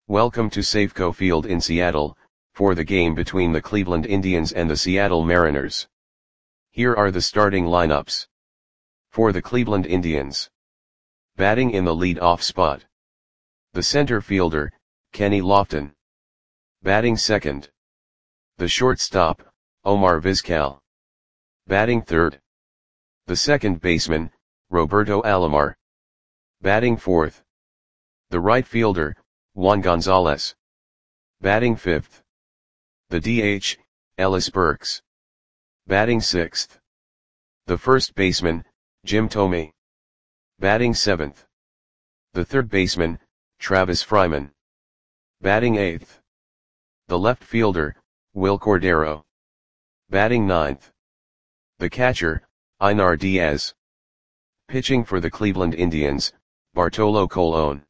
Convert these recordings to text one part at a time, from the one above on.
Welcome to Safeco Field in Seattle, for the game between the Cleveland Indians and the Seattle Mariners. Here are the starting lineups. For the Cleveland Indians. Batting in the lead-off spot. The center fielder, Kenny Lofton. Batting second. The shortstop, Omar Vizquel. Batting third. The second baseman, Roberto Alomar. Batting fourth. The right fielder, Juan Gonzalez. Batting fifth. The DH, Ellis Burks. Batting sixth. The first baseman, Jim Thome. Batting seventh. The third baseman, Travis Fryman. Batting eighth. The left fielder, Wil Cordero. Batting ninth. The catcher, Einar Diaz. Pitching for the Cleveland Indians, Bartolo Colon.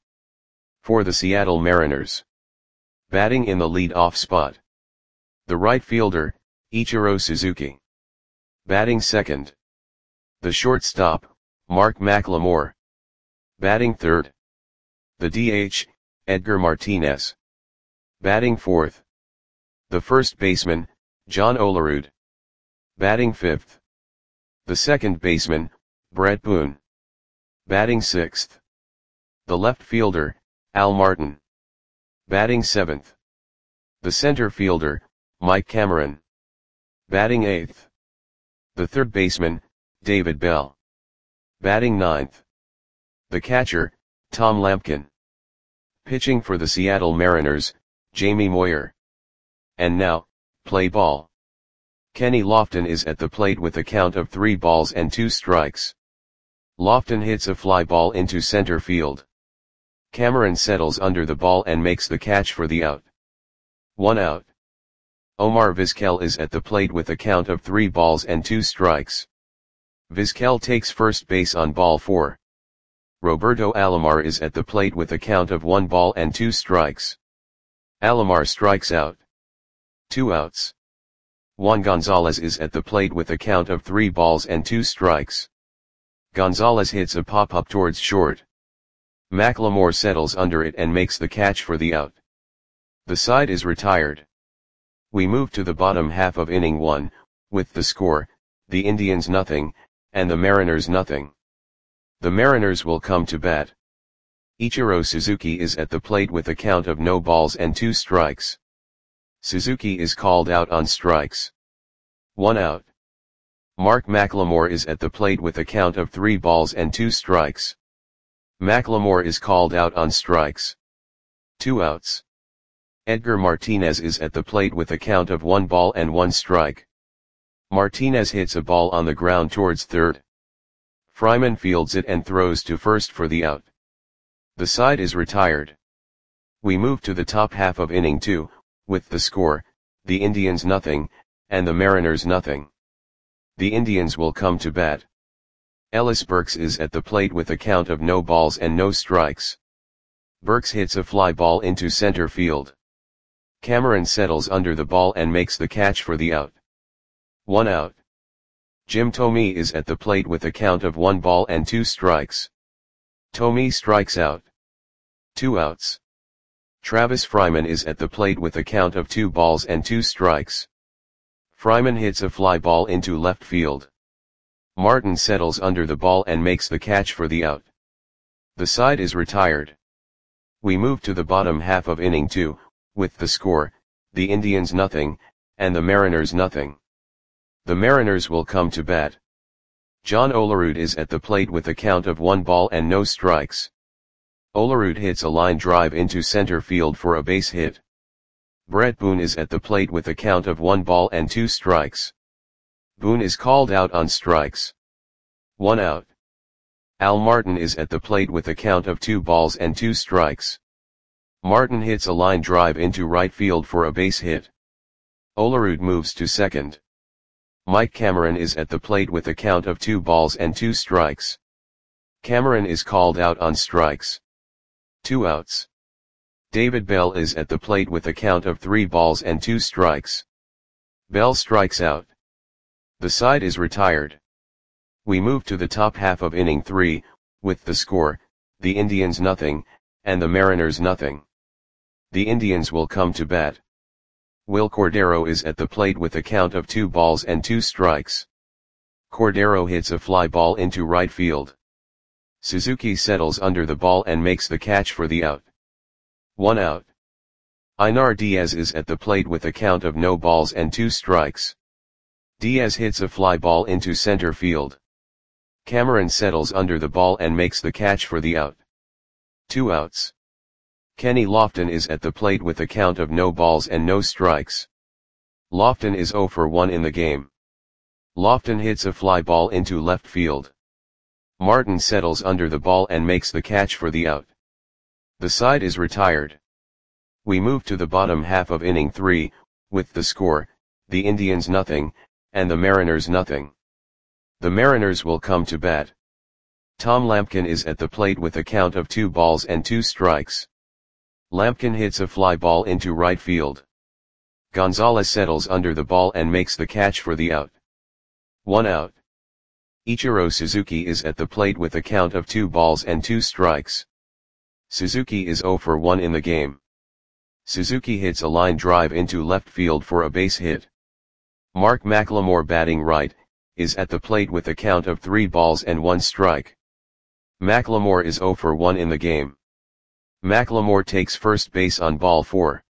For the Seattle Mariners. Batting in the lead-off spot. The right fielder, Ichiro Suzuki. Batting second. The shortstop, Mark McLemore. Batting third. The DH, Edgar Martinez. Batting fourth. The first baseman, John Olerud. Batting fifth. The second baseman, Brett Boone. Batting sixth. The left fielder, Al Martin. Batting seventh. The center fielder, Mike Cameron. Batting eighth. The third baseman, David Bell. Batting ninth. The catcher, Tom Lampkin. Pitching for the Seattle Mariners, Jamie Moyer. And now, play ball. Kenny Lofton is at the plate with a count of 3 balls and 2 strikes. Lofton hits a fly ball into center field. Cameron settles under the ball and makes the catch for the out. 1 out. Omar Vizquel is at the plate with a count of 3 balls and 2 strikes. Vizquel takes first base on ball 4. Roberto Alomar is at the plate with a count of 1 ball and 2 strikes. Alomar strikes out. 2 outs. Juan Gonzalez is at the plate with a count of 3 balls and 2 strikes. Gonzalez hits a pop-up towards short. McLemore settles under it and makes the catch for the out. The side is retired. We move to the bottom half of inning 1, with the score, the Indians nothing, and the Mariners nothing. The Mariners will come to bat. Ichiro Suzuki is at the plate with a count of no balls and 2 strikes. Suzuki is called out on strikes. 1 out. Mark McLemore is at the plate with a count of 3 balls and 2 strikes. McLemore is called out on strikes. 2 outs. Edgar Martinez is at the plate with a count of 1 ball and 1 strike. Martinez hits a ball on the ground towards third. Fryman fields it and throws to first for the out. The side is retired. We move to the top half of inning 2, with the score, the Indians nothing, and the Mariners nothing. The Indians will come to bat. Ellis Burks is at the plate with a count of no balls and no strikes. Burks hits a fly ball into center field. Cameron settles under the ball and makes the catch for the out. 1 out. Jim Thome is at the plate with a count of 1 ball and 2 strikes. Thome strikes out. 2 outs. Travis Fryman is at the plate with a count of 2 balls and 2 strikes. Fryman hits a fly ball into left field. Martin settles under the ball and makes the catch for the out. The side is retired. We move to the bottom half of inning 2, with the score, the Indians nothing, and the Mariners nothing. The Mariners will come to bat. John Olerud is at the plate with a count of 1 ball and no strikes. Olerud hits a line drive into center field for a base hit. Brett Boone is at the plate with a count of 1 ball and 2 strikes. Boone is called out on strikes. 1 out. Al Martin is at the plate with a count of 2 balls and 2 strikes. Martin hits a line drive into right field for a base hit. Olerud moves to second. Mike Cameron is at the plate with a count of 2 balls and 2 strikes. Cameron is called out on strikes. 2 outs. David Bell is at the plate with a count of 3 balls and 2 strikes. Bell strikes out. The side is retired. We move to the top half of inning 3, with the score, the Indians nothing, and the Mariners nothing. The Indians will come to bat. Will Cordero is at the plate with a count of 2 balls and 2 strikes. Cordero hits a fly ball into right field. Suzuki settles under the ball and makes the catch for the out. 1 out. Einar Diaz is at the plate with a count of no balls and 2 strikes. Diaz hits a fly ball into center field. Cameron settles under the ball and makes the catch for the out. 2 outs. Kenny Lofton is at the plate with a count of no balls and no strikes. Lofton is 0 for 1 in the game. Lofton hits a fly ball into left field. Martin settles under the ball and makes the catch for the out. The side is retired. We move to the bottom half of inning 3, with the score, the Indians nothing, and the Mariners nothing. The Mariners will come to bat. Tom Lampkin is at the plate with a count of 2 balls and 2 strikes. Lampkin hits a fly ball into right field. Gonzalez settles under the ball and makes the catch for the out. 1 out. Ichiro Suzuki is at the plate with a count of 2 balls and 2 strikes. Suzuki is 0 for 1 in the game. Suzuki hits a line drive into left field for a base hit. Mark McLemore, batting right, is at the plate with a count of 3 balls and 1 strike. McLemore is 0 for 1 in the game. McLemore takes first base on ball 4.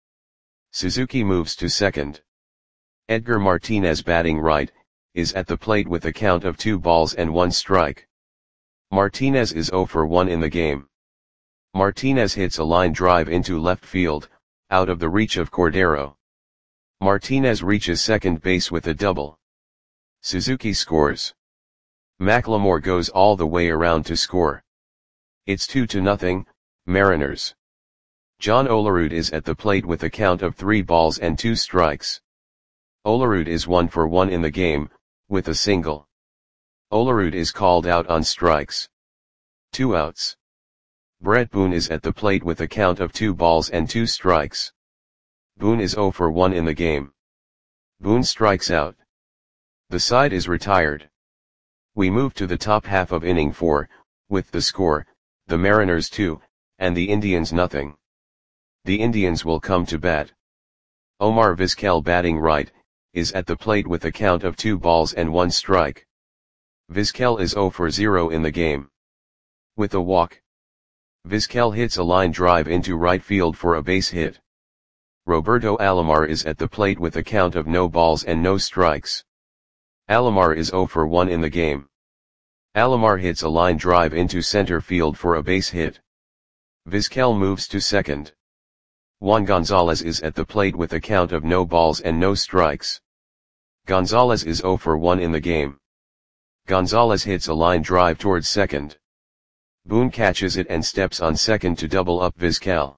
Suzuki moves to second. Edgar Martinez, batting right, is at the plate with a count of 2 balls and 1 strike. Martinez is 0 for 1 in the game. Martinez hits a line drive into left field, out of the reach of Cordero. Martinez reaches second base with a double. Suzuki scores. McLemore goes all the way around to score. It's 2-0, Mariners. John Olerud is at the plate with a count of 3 balls and 2 strikes. Olerud is 1 for 1 in the game, with a single. Olerud is called out on strikes. 2 outs. Brett Boone is at the plate with a count of 2 balls and 2 strikes. Boone is 0 for 1 in the game. Boone strikes out. The side is retired. We move to the top half of inning 4, with the score, the Mariners 2, and the Indians nothing. The Indians will come to bat. Omar Vizquel, batting right, is at the plate with a count of 2 balls and 1 strike. Vizquel is 0 for 0 in the game. With a walk. Vizquel hits a line drive into right field for a base hit. Roberto Alomar is at the plate with a count of no balls and no strikes. Alomar is 0 for 1 in the game. Alomar hits a line drive into center field for a base hit. Vizquel moves to second. Juan Gonzalez is at the plate with a count of no balls and no strikes. Gonzalez is 0 for 1 in the game. Gonzalez hits a line drive towards second. Boone catches it and steps on second to double up Vizquel.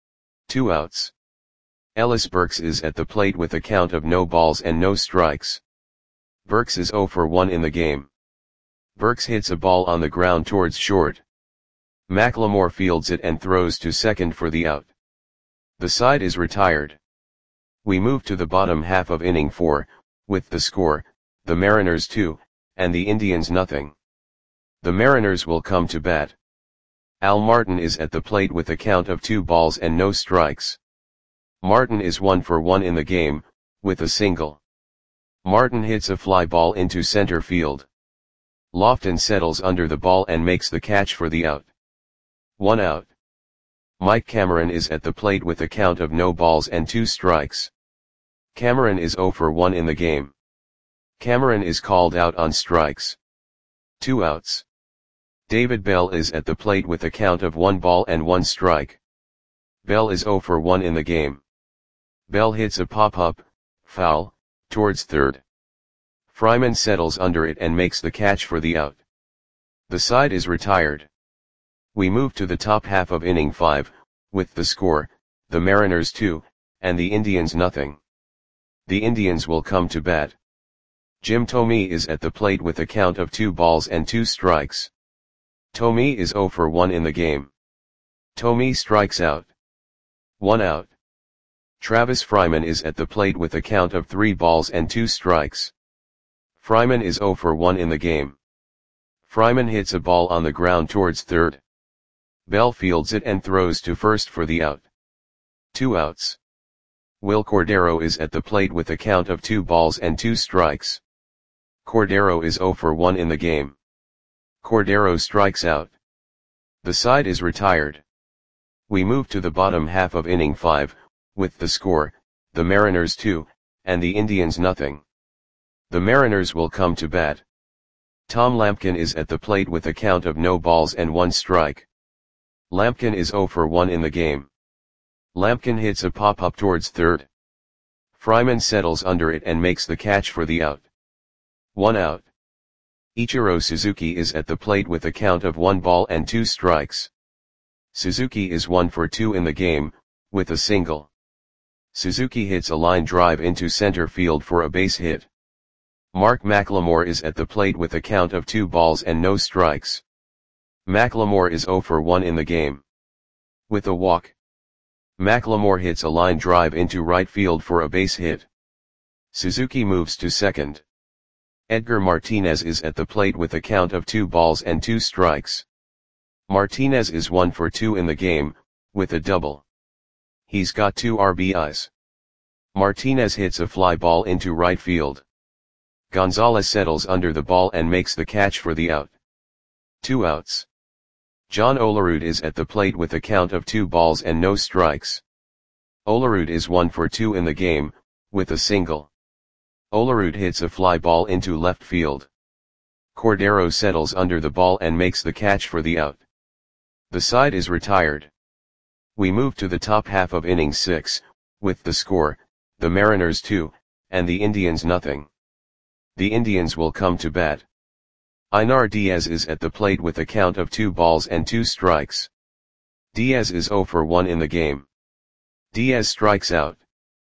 2 outs. Ellis Burks is at the plate with a count of no balls and no strikes. Burks is 0 for 1 in the game. Burks hits a ball on the ground towards short. McLemore fields it and throws to second for the out. The side is retired. We move to the bottom half of inning 4, with the score, the Mariners 2, and the Indians nothing. The Mariners will come to bat. Al Martin is at the plate with a count of 2 balls and no strikes. Martin is 1 for 1 in the game, with a single. Martin hits a fly ball into center field. Lofton settles under the ball and makes the catch for the out. 1 out. Mike Cameron is at the plate with a count of no balls and 2 strikes. Cameron is 0 for 1 in the game. Cameron is called out on strikes. 2 outs. David Bell is at the plate with a count of 1 ball and 1 strike. Bell is 0 for 1 in the game. Bell hits a pop-up, foul, towards third. Fryman settles under it and makes the catch for the out. The side is retired. We move to the top half of inning 5, with the score, the Mariners 2, and the Indians nothing. The Indians will come to bat. Jim Thome is at the plate with a count of 2 balls and 2 strikes. Thome is 0 for 1 in the game. Thome strikes out. 1 out. Travis Fryman is at the plate with a count of 3 balls and 2 strikes. Fryman is 0 for 1 in the game. Fryman hits a ball on the ground towards third. Bell fields it and throws to first for the out. 2 outs. Will Cordero is at the plate with a count of 2 balls and 2 strikes. Cordero is 0 for 1 in the game. Cordero strikes out. The side is retired. We move to the bottom half of inning 5, with the score, the Mariners 2, and the Indians nothing. The Mariners will come to bat. Tom Lampkin is at the plate with a count of no balls and 1 strike. Lampkin is 0 for 1 in the game. Lampkin hits a pop-up towards third. Fryman settles under it and makes the catch for the out. 1 out. Ichiro Suzuki is at the plate with a count of 1 ball and 2 strikes. Suzuki is 1 for 2 in the game, with a single. Suzuki hits a line drive into center field for a base hit. Mark McLemore is at the plate with a count of 2 balls and no strikes. McLemore is 0 for 1 in the game. With a walk. McLemore hits a line drive into right field for a base hit. Suzuki moves to second. Edgar Martinez is at the plate with a count of 2 balls and 2 strikes. Martinez is 1 for 2 in the game, with a double. He's got 2 RBIs. Martinez hits a fly ball into right field. Gonzalez settles under the ball and makes the catch for the out. 2 outs. John Olerud is at the plate with a count of 2 balls and no strikes. Olerud is 1 for 2 in the game, with a single. Olerud hits a fly ball into left field. Cordero settles under the ball and makes the catch for the out. The side is retired. We move to the top half of inning 6, with the score, the Mariners 2, and the Indians nothing. The Indians will come to bat. Einar Diaz is at the plate with a count of 2 balls and 2 strikes. Diaz is 0 for 1 in the game. Diaz strikes out.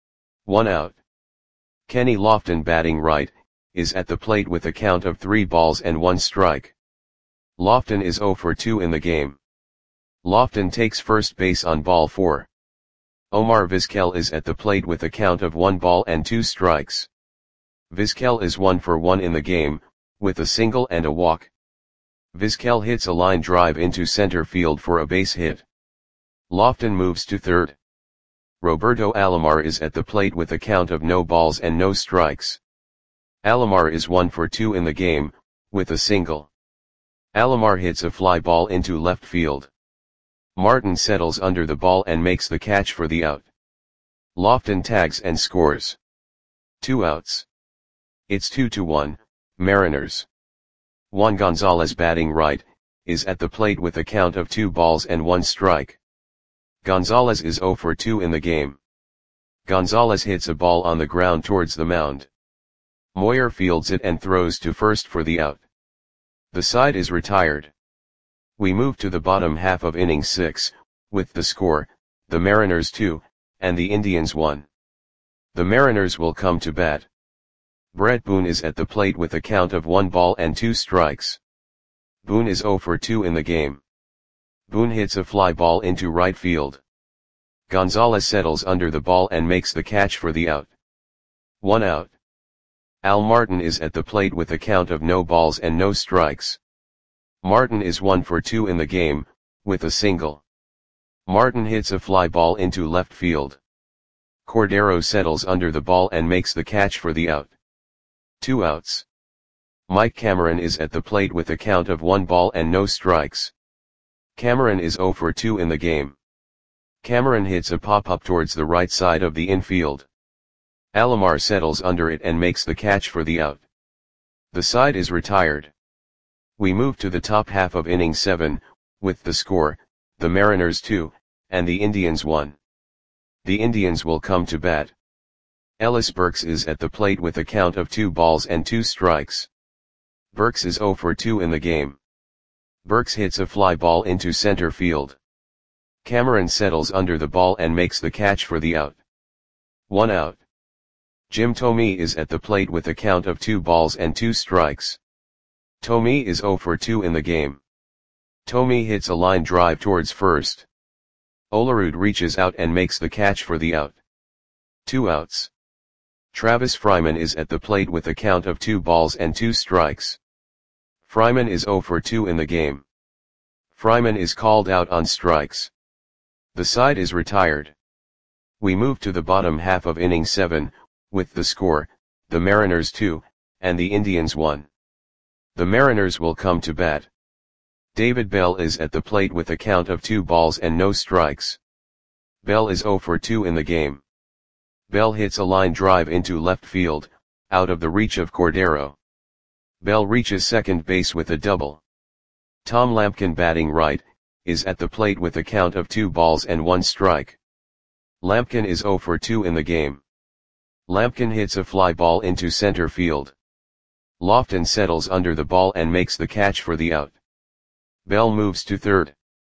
1 out. Kenny Lofton, batting right, is at the plate with a count of 3 balls and 1 strike. Lofton is 0 for 2 in the game. Lofton takes first base on ball 4. Omar Vizquel is at the plate with a count of 1 ball and 2 strikes. Vizquel is 1 for 1 in the game, with a single and a walk. Vizquel hits a line drive into center field for a base hit. Lofton moves to third. Roberto Alomar is at the plate with a count of no balls and no strikes. Alomar is 1 for 2 in the game, with a single. Alomar hits a fly ball into left field. Martin settles under the ball and makes the catch for the out. Lofton tags and scores. 2 outs. It's 2-1, Mariners. Juan Gonzalez, batting right, is at the plate with a count of 2 balls and 1 strike. Gonzalez is 0 for 2 in the game. Gonzalez hits a ball on the ground towards the mound. Moyer fields it and throws to first for the out. The side is retired. We move to the bottom half of inning 6, with the score, the Mariners 2, and the Indians 1. The Mariners will come to bat. Brett Boone is at the plate with a count of 1 ball and 2 strikes. Boone is 0 for 2 in the game. Boone hits a fly ball into right field. Gonzalez settles under the ball and makes the catch for the out. 1 out. Al Martin is at the plate with a count of no balls and no strikes. Martin is 1 for 2 in the game, with a single. Martin hits a fly ball into left field. Cordero settles under the ball and makes the catch for the out. 2 outs. Mike Cameron is at the plate with a count of 1 ball and no strikes. Cameron is 0 for 2 in the game. Cameron hits a pop-up towards the right side of the infield. Alomar settles under it and makes the catch for the out. The side is retired. We move to the top half of inning 7, with the score, the Mariners 2, and the Indians 1. The Indians will come to bat. Ellis Burks is at the plate with a count of 2 balls and 2 strikes. Burks is 0 for 2 in the game. Burks hits a fly ball into center field. Cameron settles under the ball and makes the catch for the out. 1 out. Jim Thome is at the plate with a count of 2 balls and 2 strikes. Thome is 0 for 2 in the game. Thome hits a line drive towards first. Olerud reaches out and makes the catch for the out. 2 outs. Travis Fryman is at the plate with a count of 2 balls and 2 strikes. Fryman is 0 for 2 in the game. Fryman is called out on strikes. The side is retired. We move to the bottom half of inning 7, with the score, the Mariners 2, and the Indians 1. The Mariners will come to bat. David Bell is at the plate with a count of 2 balls and no strikes. Bell is 0 for 2 in the game. Bell hits a line drive into left field, out of the reach of Cordero. Bell reaches second base with a double. Tom Lampkin, batting right, is at the plate with a count of 2 balls and 1 strike. Lampkin is 0 for 2 in the game. Lampkin hits a fly ball into center field. Lofton settles under the ball and makes the catch for the out. Bell moves to third.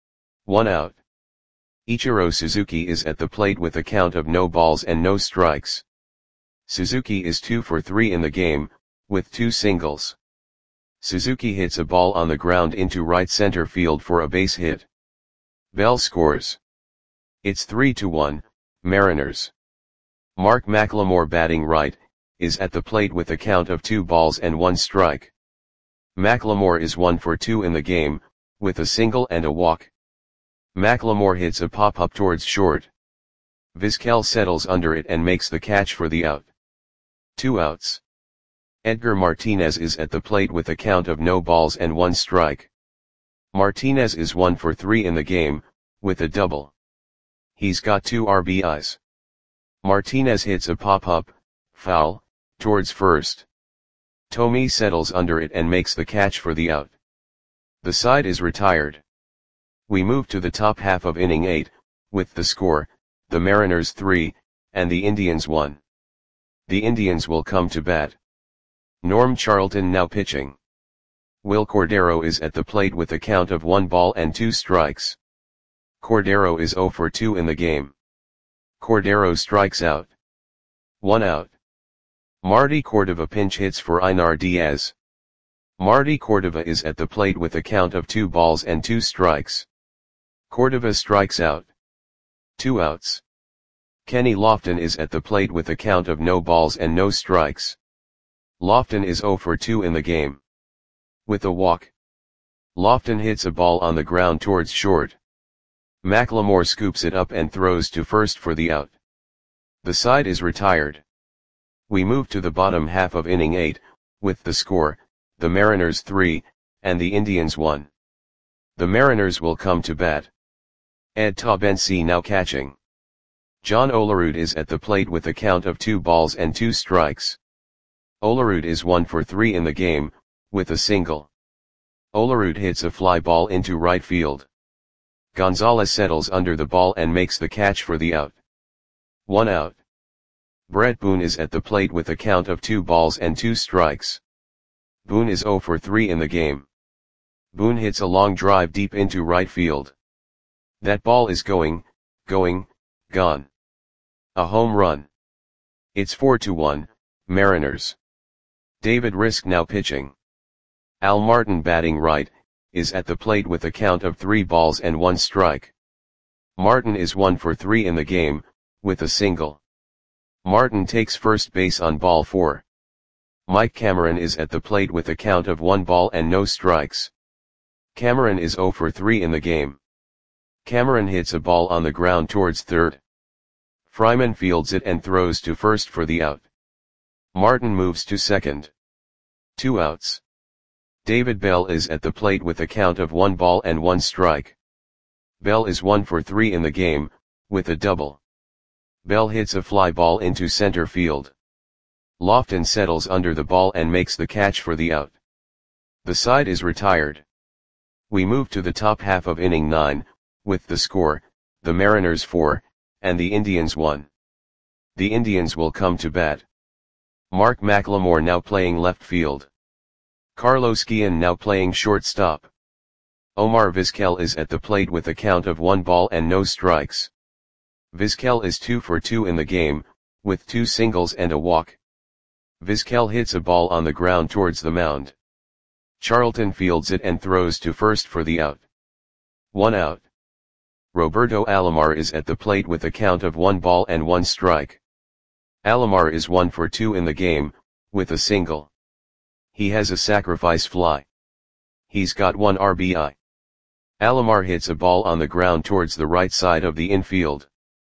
1 out. Ichiro Suzuki is at the plate with a count of no balls and no strikes. Suzuki is 2 for 3 in the game, with 2 singles. Suzuki hits a ball on the ground into right center field for a base hit. Bell scores. It's 3-1, Mariners. Mark McLemore, batting right, is at the plate with a count of 2 balls and 1 strike. McLemore is 1 for 2 in the game, with a single and a walk. McLemore hits a pop-up towards short. Vizquel settles under it and makes the catch for the out. 2 outs. Edgar Martinez is at the plate with a count of no balls and 1 strike. Martinez is 1 for 3 in the game, with a double. He's got 2 RBIs. Martinez hits a pop-up, foul, towards first. Tomei settles under it and makes the catch for the out. The side is retired. We move to the top half of inning 8, with the score, the Mariners 3, and the Indians 1. The Indians will come to bat. Norm Charlton now pitching. Will Cordero is at the plate with a count of 1 ball and 2 strikes. Cordero is 0 for 2 in the game. Cordero strikes out. 1 out. Marty Cordova pinch hits for Einar Diaz. Marty Cordova is at the plate with a count of 2 balls and 2 strikes. Cordova strikes out. 2 outs. Kenny Lofton is at the plate with a count of no balls and no strikes. Lofton is 0 for 2 in the game. With a walk. Lofton hits a ball on the ground towards short. McLemore scoops it up and throws to first for the out. The side is retired. We move to the bottom half of inning 8, with the score, the Mariners 3, and the Indians 1. The Mariners will come to bat. Ed Taubensee now catching. John Olerud is at the plate with a count of 2 balls and 2 strikes. Olerud is 1 for 3 in the game, with a single. Olerud hits a fly ball into right field. Gonzalez settles under the ball and makes the catch for the out. 1 out. Brett Boone is at the plate with a count of 2 balls and 2 strikes. Boone is 0 for 3 in the game. Boone hits a long drive deep into right field. That ball is gone. A home run. It's 4-1, Mariners. David Risk now pitching. Al Martin, batting right, is at the plate with a count of 3 balls and 1 strike. Martin is 1 for 3 in the game, with a single. Martin takes first base on ball 4. Mike Cameron is at the plate with a count of 1 ball and no strikes. Cameron is 0 for 3 in the game. Cameron hits a ball on the ground towards third. Fryman fields it and throws to first for the out. Martin moves to second. 2 outs. David Bell is at the plate with a count of 1 ball and 1 strike. Bell is 1 for 3 in the game, with a double. Bell hits a fly ball into center field. Lofton settles under the ball and makes the catch for the out. The side is retired. We move to the top half of inning 9, with the score, the Mariners 4, and the Indians 1. The Indians will come to bat. Mark McLemore now playing left field. Carlos Guillen now playing shortstop. Omar Vizquel is at the plate with a count of 1 ball and no strikes. Vizquel is 2 for 2 in the game, with 2 singles and a walk. Vizquel hits a ball on the ground towards the mound. Charlton fields it and throws to first for the out. 1 out. Roberto Alomar is at the plate with a count of 1 ball and 1 strike. Alomar is 1 for 2 in the game, with a single. He has a sacrifice fly. He's got 1 RBI. Alomar hits a ball on the ground towards the right side of the infield.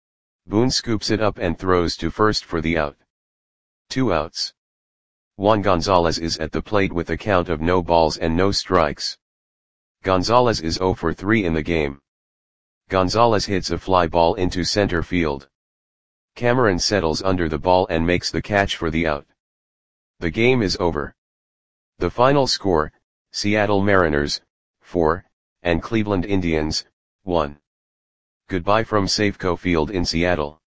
Boone scoops it up and throws to first for the out. 2 outs. Juan Gonzalez is at the plate with a count of no balls and no strikes. Gonzalez is 0 for 3 in the game. Gonzalez hits a fly ball into center field. Cameron settles under the ball and makes the catch for the out. The game is over. The final score, Seattle Mariners, 4, and Cleveland Indians, 1. Goodbye from Safeco Field in Seattle.